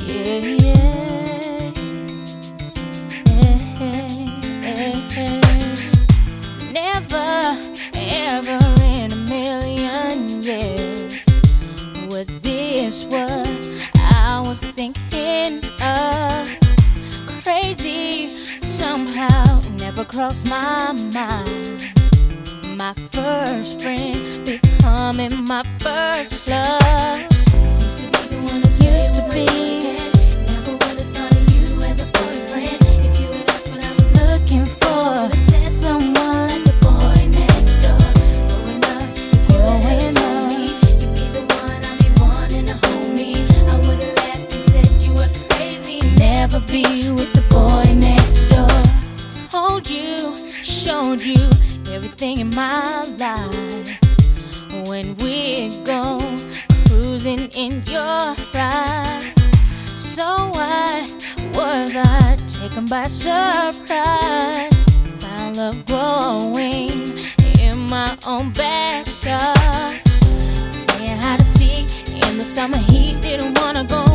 Yeah, yeah, never, ever in a million, was this what I was thinking of? Crazy, somehow it never crossed my mind. My first friend becoming my first love. Used to be the one who used to be. Never would have thought of you as a boyfriend. If you had asked what I was looking for, someone, the boy next door. Growing up, if you had told me you'd be the one I'd be wanting to hold me, I would have laughed and said you were crazy. Never be with the boy next door. Told you, showed you everything in my life. When we go cruising in your ride, so why was I taken by surprise? Found love growing in my own backyard. Playing hide and seek in the summer heat, didn't wanna go